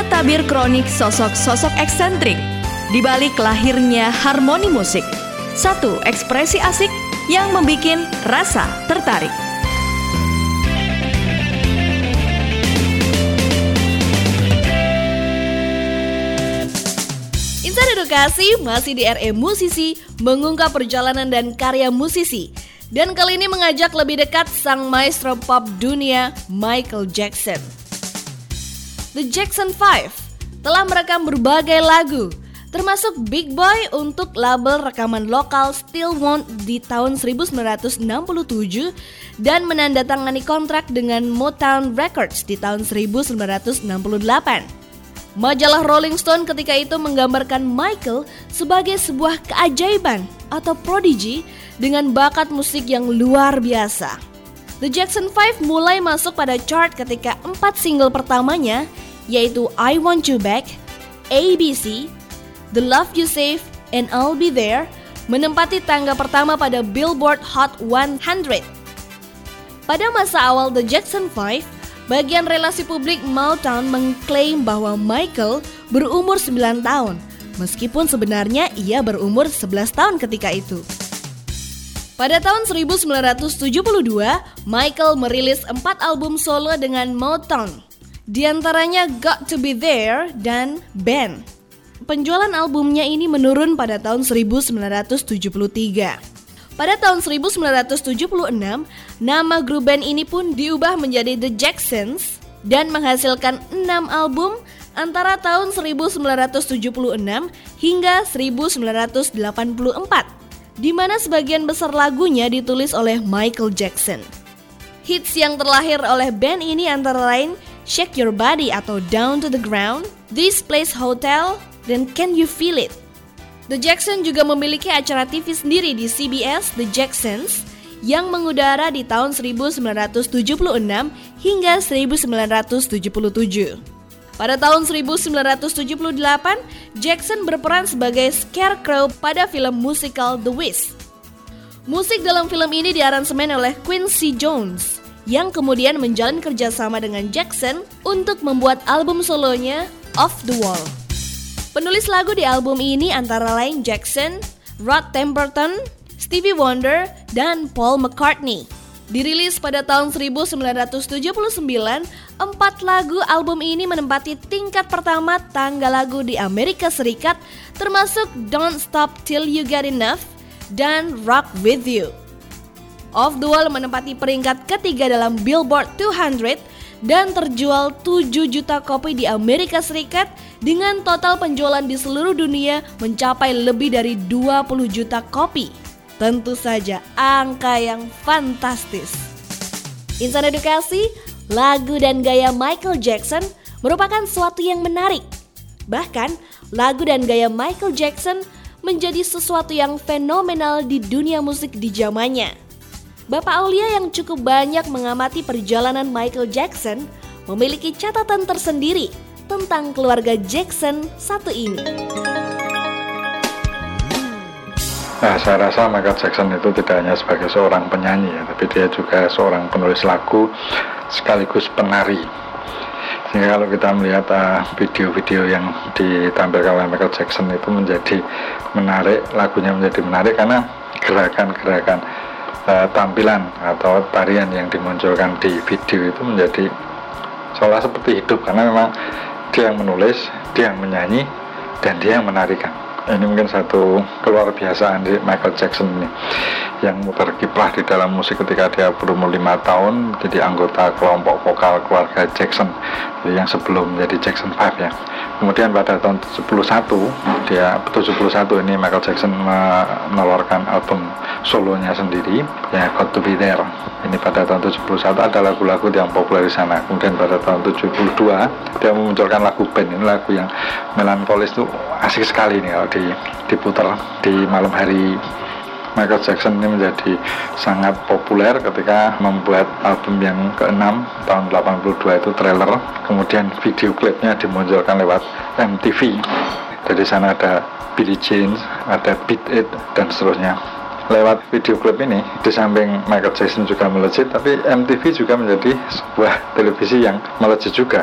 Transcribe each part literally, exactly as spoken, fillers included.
tabir kronik sosok-sosok eksentrik di balik lahirnya harmoni musik. Satu ekspresi asik yang membikin rasa tertarik. Insan Edukasi masih di R E Musisi, mengungkap perjalanan dan karya musisi. Dan kali ini mengajak lebih dekat sang maestro pop dunia, Michael Jackson. The Jackson Five telah merekam berbagai lagu, termasuk Big Boy untuk label rekaman lokal Stillwell di tahun seribu sembilan ratus enam puluh tujuh dan menandatangani kontrak dengan Motown Records di tahun seribu sembilan ratus enam puluh delapan. Majalah Rolling Stone ketika itu menggambarkan Michael sebagai sebuah keajaiban atau prodigy dengan bakat musik yang luar biasa. The Jackson Five mulai masuk pada chart ketika empat single pertamanya, yaitu I Want You Back, A B C, The Love You Save, and I'll Be There, menempati tangga pertama pada Billboard Hot seratus. Pada masa awal The Jackson Five, bagian relasi publik Motown mengklaim bahwa Michael berumur sembilan tahun, meskipun sebenarnya ia berumur sebelas tahun ketika itu. Pada tahun seribu sembilan ratus tujuh puluh dua, Michael merilis empat album solo dengan Motown, di antaranya Got to Be There dan Band. Penjualan albumnya ini menurun pada tahun seribu sembilan ratus tujuh puluh tiga. Pada tahun seribu sembilan ratus tujuh puluh enam, nama grup band ini pun diubah menjadi The Jacksons dan menghasilkan enam album antara tahun seribu sembilan ratus tujuh puluh enam hingga seribu sembilan ratus delapan puluh empat, di mana sebagian besar lagunya ditulis oleh Michael Jackson. Hits yang terlahir oleh band ini antara lain Shake Your Body atau Down to the Ground, This Place Hotel, dan Can You Feel It. The Jackson juga memiliki acara T V sendiri di C B S, The Jacksons, yang mengudara di tahun seribu sembilan ratus tujuh puluh enam hingga seribu sembilan ratus tujuh puluh tujuh. Pada tahun seribu sembilan ratus tujuh puluh delapan, Jackson berperan sebagai Scarecrow pada film musikal The Wiz. Musik dalam film ini diaransemen oleh Quincy Jones, yang kemudian menjalin kerjasama dengan Jackson untuk membuat album solonya Off the Wall. Penulis lagu di album ini antara lain Jackson, Rod Temperton, Stevie Wonder, dan Paul McCartney. Dirilis pada tahun seribu sembilan ratus tujuh puluh sembilan, empat lagu album ini menempati tingkat pertama tangga lagu di Amerika Serikat, termasuk Don't Stop Till You Get Enough dan Rock With You. Off the Wall menempati peringkat ketiga dalam Billboard dua ratus dan terjual tujuh juta kopi di Amerika Serikat dengan total penjualan di seluruh dunia mencapai lebih dari dua puluh juta kopi. Tentu saja angka yang fantastis. Insan Edukasi, lagu dan gaya Michael Jackson merupakan sesuatu yang menarik. Bahkan, lagu dan gaya Michael Jackson menjadi sesuatu yang fenomenal di dunia musik di zamannya. Bapak Aulia yang cukup banyak mengamati perjalanan Michael Jackson memiliki catatan tersendiri tentang keluarga Jackson satu ini. Nah, saya rasa Michael Jackson itu tidak hanya sebagai seorang penyanyi ya, tapi dia juga seorang penulis lagu sekaligus penari. Sehingga kalau kita melihat uh, video-video yang ditampilkan oleh Michael Jackson itu menjadi menarik, lagunya menjadi menarik karena gerakan-gerakan uh, tampilan atau tarian yang dimunculkan di video itu menjadi seolah seperti hidup, karena memang dia yang menulis, dia yang menyanyi, dan dia yang menarikan. Ini mungkin satu keluar biasaan di Michael Jackson ini, yang berkiprah di dalam musik ketika dia berumur lima tahun, jadi anggota kelompok vokal keluarga Jackson, jadi yang sebelum menjadi Jackson Five ya. Kemudian pada tahun tujuh puluh satu, dia tujuh puluh satu ini Michael Jackson mengeluarkan album solonya sendiri, ya Got to Be There. Ini pada tahun tujuh puluh satu ada lagu-lagu yang populer di sana. Kemudian pada tahun tujuh puluh dua dia memunculkan lagu band. Ini lagu yang melankolis tuh asik sekali nih kalau di, diputar di malam hari. Michael Jackson ini menjadi sangat populer ketika membuat album yang keenam tahun delapan puluh dua itu Thriller. Kemudian video klipnya dimunculkan lewat M T V. Dari sana ada Billie Jean, ada Beat It, dan seterusnya. Lewat video klip ini, di samping Michael Jackson juga melejit, tapi M T V juga menjadi sebuah televisi yang melejit juga.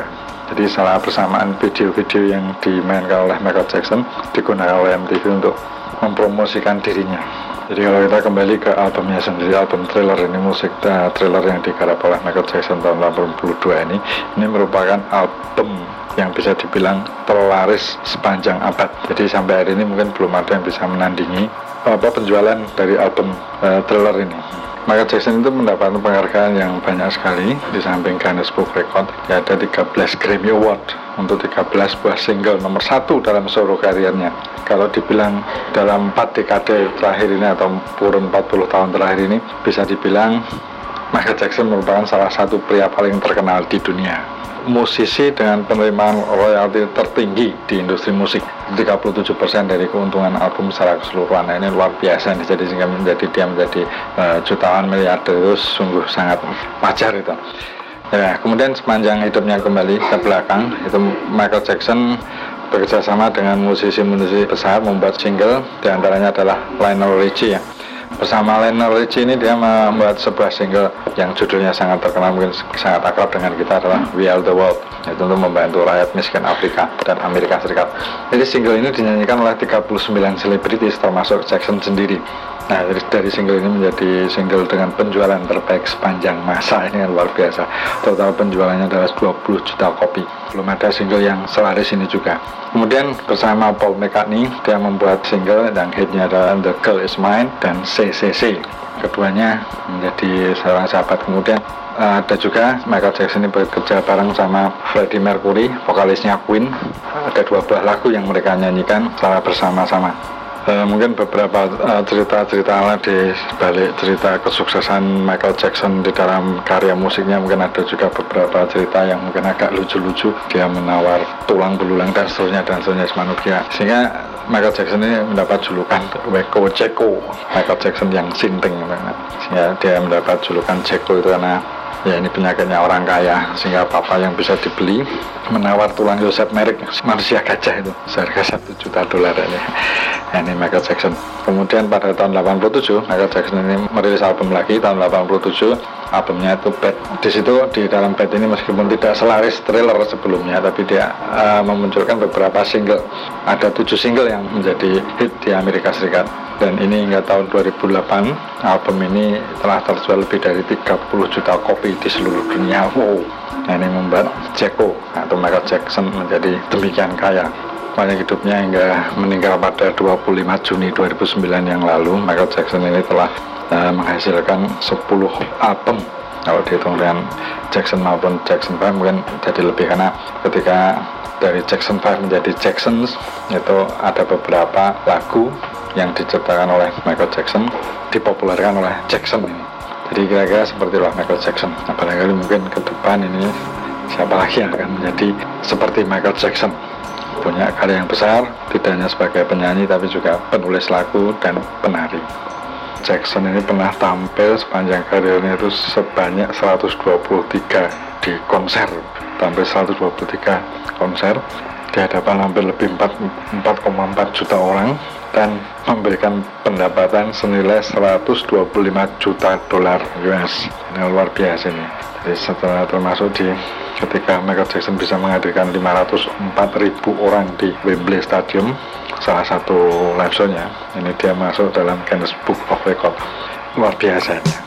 Jadi salah bersamaan video-video yang dimainkan oleh Michael Jackson digunakan oleh M T V untuk mempromosikan dirinya. Jadi kalau kita kembali ke albumnya sendiri, album Thriller ini, musik uh, Thriller yang digarap oleh Michael Jackson tahun delapan puluh dua ini, ini merupakan album yang bisa dibilang terlaris sepanjang abad. Jadi sampai hari ini mungkin belum ada yang bisa menandingi apa penjualan dari album uh, Thriller ini. Michael Jackson itu mendapatkan penghargaan yang banyak sekali. Di samping Guinness Book Record, ya ada tiga belas Grammy Award untuk tiga belas buah single nomor satu dalam seluruh karirnya. Kalau dibilang dalam empat dekade terakhir ini atau kurun empat puluh tahun terakhir ini, bisa dibilang Michael Jackson merupakan salah satu pria paling terkenal di dunia. Musisi dengan penerimaan royalti tertinggi di industri musik, tiga puluh tujuh persen dari keuntungan album secara keseluruhan. Nah, ini luar biasa nih, jadi sehingga menjadi dia menjadi uh, jutaan miliarder itu sungguh sangat wajar itu. Ya, kemudian sepanjang hidupnya kembali ke belakang, itu Michael Jackson bekerja sama dengan musisi-musisi besar membuat single, diantaranya adalah Lionel Richie ya. Bersama Lionel Richie ini dia membuat sebuah single yang judulnya sangat terkenal, mungkin sangat akrab dengan kita, adalah We Are The World, yaitu untuk membantu rakyat miskin Afrika dan Amerika Serikat. Jadi single ini dinyanyikan oleh tiga puluh sembilan selebritis termasuk Jackson sendiri. Nah, dari, dari single ini menjadi single dengan penjualan terbaik sepanjang masa. Ini yang luar biasa. Total penjualannya adalah dua puluh juta kopi. Belum ada single yang selaris ini juga. Kemudian bersama Paul McCartney, dia membuat single yang hitnya adalah The Girl Is Mine dan C C C. Keduanya menjadi seorang sahabat. Kemudian uh, ada juga Michael Jackson ini bekerja bareng sama Freddie Mercury, vokalisnya Queen. Ada dua buah lagu yang mereka nyanyikan secara bersama-sama. Uh, mungkin beberapa uh, cerita-cerita di balik cerita kesuksesan Michael Jackson di dalam karya musiknya, mungkin ada juga beberapa cerita yang mungkin agak lucu-lucu. Dia menawar tulang belulang dan seterusnya dan seterusnya semanusia, sehingga Michael Jackson ini mendapat julukan Weko Ceko, Michael Jackson yang sinting, sehingga dia mendapat julukan Ceko itu karena ya ini penyakitnya orang kaya, sehingga apa-apa yang bisa dibeli menawar tulang Yosef merek manusia gajah itu seharga satu juta dolar ini. Nah, ini Michael Jackson. Kemudian pada tahun delapan puluh tujuh Michael Jackson ini merilis album lagi tahun delapan puluh tujuh, albumnya itu Bad. Di situ di dalam Bad ini meskipun tidak selaris Thriller sebelumnya, tapi dia uh, memunculkan beberapa single. Ada tujuh single yang menjadi hit di Amerika Serikat. Dan ini hingga tahun dua ribu delapan album ini telah terjual lebih dari tiga puluh juta kopi di seluruh dunia. Wow. Nah, ini membuat Jeko atau Michael Jackson menjadi demikian kaya. Sepanjang hidupnya hingga meninggal pada dua puluh lima Juni dua ribu sembilan yang lalu, Michael Jackson ini telah uh, menghasilkan sepuluh album. Kalau dihitung dengan Jackson maupun Jackson five mungkin jadi lebih, karena ketika dari Jackson five menjadi Jacksons itu ada beberapa lagu yang diciptakan oleh Michael Jackson dipopulerkan oleh Jackson ini. Jadi kira-kira seperti lah Michael Jackson. Nah, barangkali mungkin ke depan ini siapa lagi yang akan menjadi seperti Michael Jackson, punya karya yang besar, tidak hanya sebagai penyanyi tapi juga penulis lagu dan penari. Jackson ini pernah tampil sepanjang karirnya itu sebanyak seratus dua puluh tiga di konser, tampil seratus dua puluh tiga konser di hadapan hampir lebih empat koma empat juta orang dan memberikan pendapatan senilai seratus dua puluh lima juta dolar U S. Ini luar biasa ini. Jadi setelah termasuk di ketika Michael Jackson bisa menghadirkan lima ratus empat ribu orang di Wembley Stadium, salah satu live show-nya, ini dia masuk dalam Guinness Book of Record. Luar biasanya.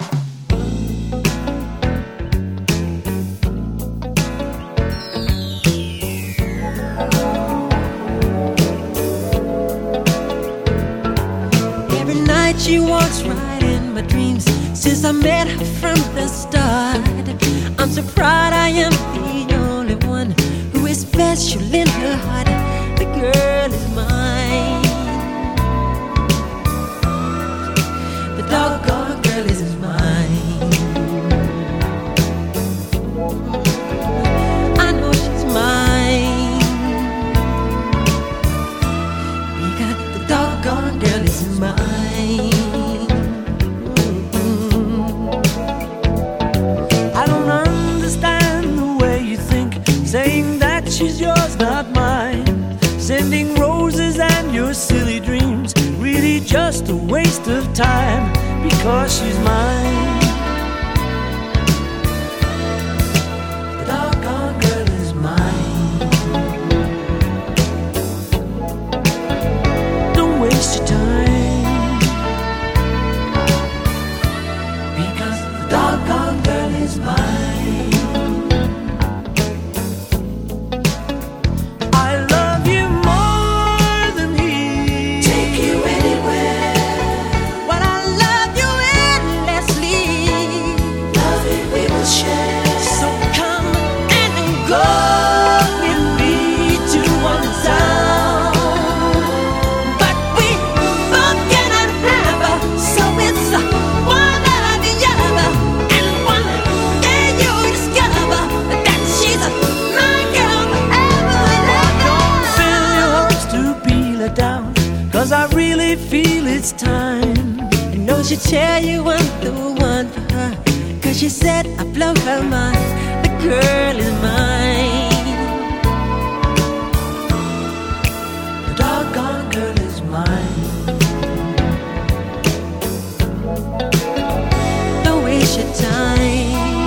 She walks right in my dreams since I met her from the start. I'm so proud I am the only one who is special in her heart. The girl is mine. The doggone girl is mine. I know she's mine because the doggone girl is mine. Saying that she's yours, not mine. Sending roses and your silly dreams, really just a waste of time, because she's mine. The doggone girl is mine. So she tell you I'm the one for her, 'cause she said I blow her mind. The girl is mine. The doggone girl is mine. Don't waste your time,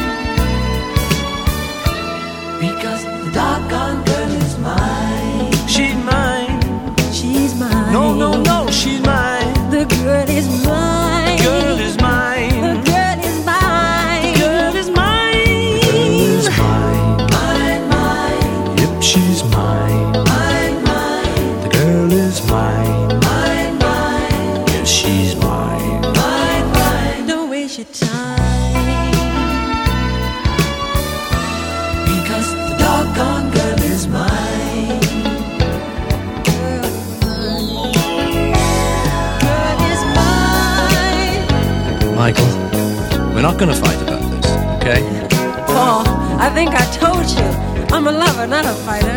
because the doggone girl is mine. She's mine. She's mine. No, no, no, she's mine. The girl is mine. Girl is mine. The girl is mine. Girl is mine. Girl is mine. Mine, mine. Yep, she's mine. Mine, mine. The girl is mine. Mine, mine. Yes, she's mine. Mine, mine. Don't waste your time, because the doggone girl is mine. Girl is mine. Girl is mine. Michael, we're not gonna fight about this, okay? Paul, I think I told you, I'm a lover, not a fighter.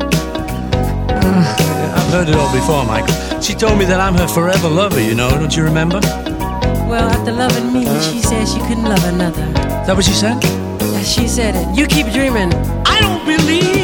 I've heard it all before, Michael. She told me that I'm her forever lover, you know, don't you remember? Well, after loving me, she said she couldn't love another. Is that what she said? Yeah, she said it. You keep dreaming. I don't believe